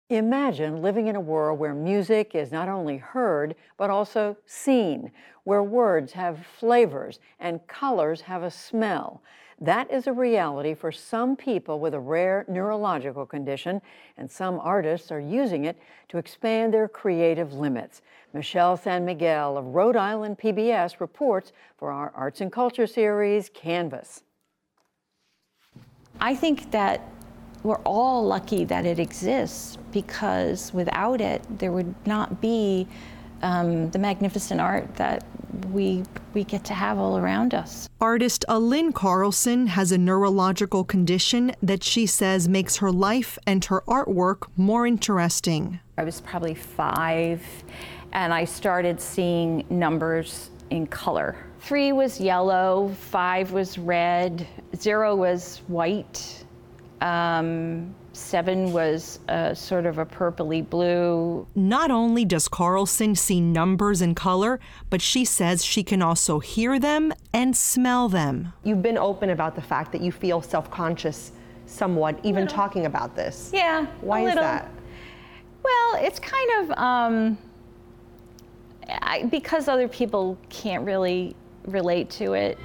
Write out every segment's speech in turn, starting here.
Imagine living in a world where music is not only heard, but also seen, where words have flavors and colors have a smell. That is a reality for some people with a rare neurological condition, and some artists are using it to expand their creative limits. Michelle San Miguel of Rhode Island PBS reports for our Arts and Culture series, Canvas. I think that we're all lucky that it exists, because without it, there would not be the magnificent art that we get to have all around us. Artist Alyn Carlson has a neurological condition that she says makes her life and her artwork more interesting. I was probably 5, and I started seeing numbers in color. 3 was yellow, 5 was red, 0 was white. 7 was sort of a purpley blue. Not only does Carlson see numbers in color, but she says she can also hear them and smell them. You've been open about the fact that you feel self-conscious somewhat, even talking about this. Yeah. Why is that? Well, it's kind of because other people can't really relate to it.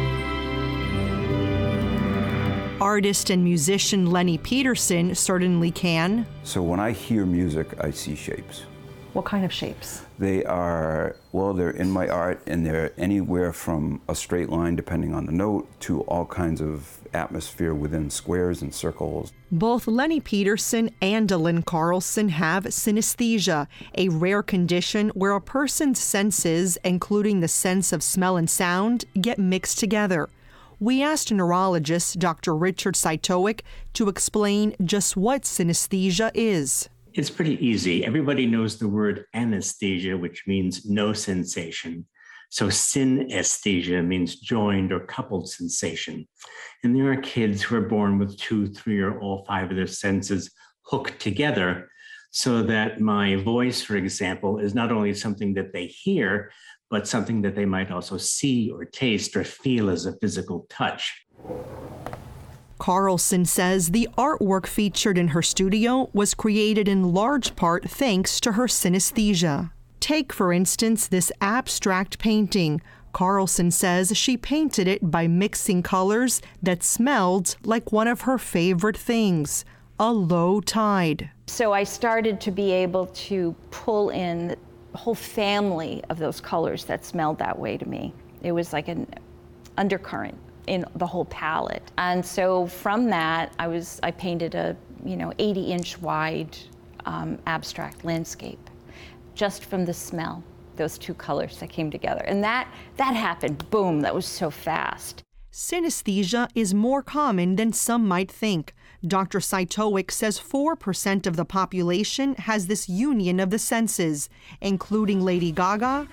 Artist and musician Lenny Peterson certainly can. So when I hear music, I see shapes. What kind of shapes? They are, well, they're in my art, and they're anywhere from a straight line, depending on the note, to all kinds of atmosphere within squares and circles. Both Lenny Peterson and Alyn Carlson have synesthesia, a rare condition where a person's senses, including the sense of smell and sound, get mixed together. We asked neurologist Dr. Richard Cytowic to explain just what synesthesia is. It's pretty easy. Everybody knows the word anesthesia, which means no sensation. So synesthesia means joined or coupled sensation. And there are kids who are born with 2, 3, or all 5 of their senses hooked together, so that my voice, for example, is not only something that they hear, but something that they might also see or taste or feel as a physical touch. Carlson says the artwork featured in her studio was created in large part thanks to her synesthesia. Take, for instance, this abstract painting. Carlson says she painted it by mixing colors that smelled like one of her favorite things, a low tide. So I started to be able to pull in a whole family of those colors that smelled that way to me. It was like an undercurrent in the whole palette. And so from that, I painted a 80-inch wide abstract landscape just from the smell, those 2 colors that came together. And that happened, boom, that was so fast. Synesthesia is more common than some might think. Dr. Cytowic says 4% of the population has this union of the senses, including Lady Gaga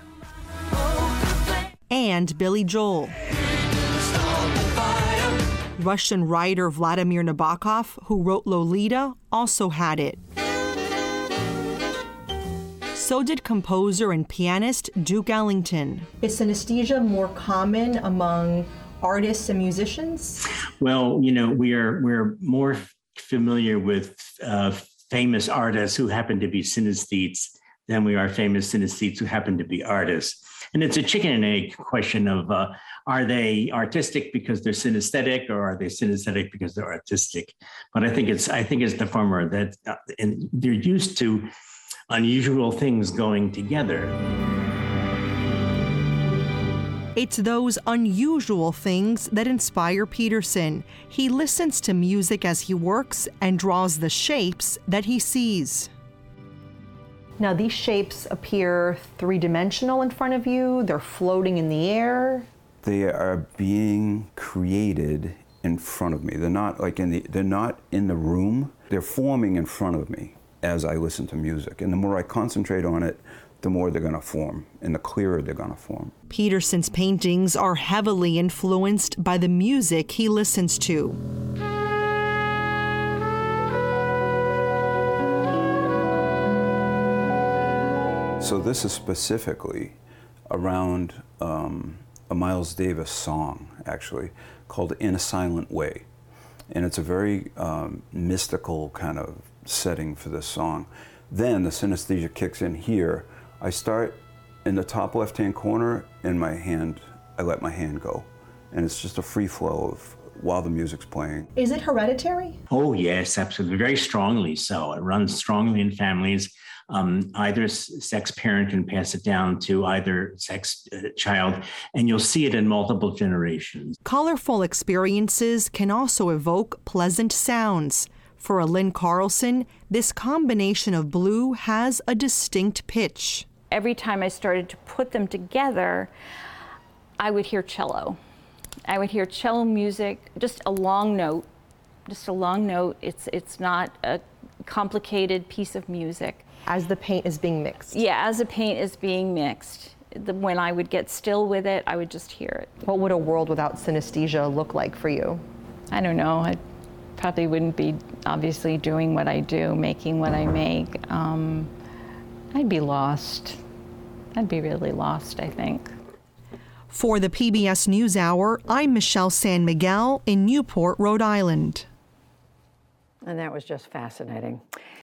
and Billy Joel. Russian writer Vladimir Nabokov, who wrote Lolita, also had it. So did composer and pianist Duke Ellington. Is synesthesia more common among artists and musicians? Well, we're more familiar with famous artists who happen to be synesthetes than we are famous synesthetes who happen to be artists. And it's a chicken and egg question of are they artistic because they're synesthetic, or are they synesthetic because they're artistic? But I think it's the former, that and they're used to unusual things going together. It's those unusual things that inspire Peterson. He listens to music as he works and draws the shapes that he sees. Now, these shapes appear 3-dimensional in front of you. They're floating in the air. They are being created in front of me. They're not they're not in the room. They're forming in front of me as I listen to music. And the more I concentrate on it, the more they're going to form, and the clearer they're going to form. Peterson's paintings are heavily influenced by the music he listens to. So this is specifically around a Miles Davis song, actually, called In a Silent Way. And it's a very mystical kind of setting for this song. Then the synesthesia kicks in here. I start in the top left-hand corner, and I let my hand go. And it's just a free flow of while the music's playing. Is it hereditary? Oh, yes, absolutely. Very strongly so. It runs strongly in families. Either sex parent can pass it down to either sex child, and you'll see it in multiple generations. Colorful experiences can also evoke pleasant sounds. For Lynn Carlson, this combination of blue has a distinct pitch. Every time I started to put them together, I would hear cello. I would hear cello music, just a long note. It's not a complicated piece of music. As the paint is being mixed? Yeah, as the paint is being mixed. When I would get still with it, I would just hear it. What would a world without synesthesia look like for you? I don't know. I probably wouldn't be obviously doing what I do, making what I make. I'd be lost. I'd be really lost, I think. For the PBS NewsHour, I'm Michelle San Miguel in Newport, Rhode Island. And that was just fascinating.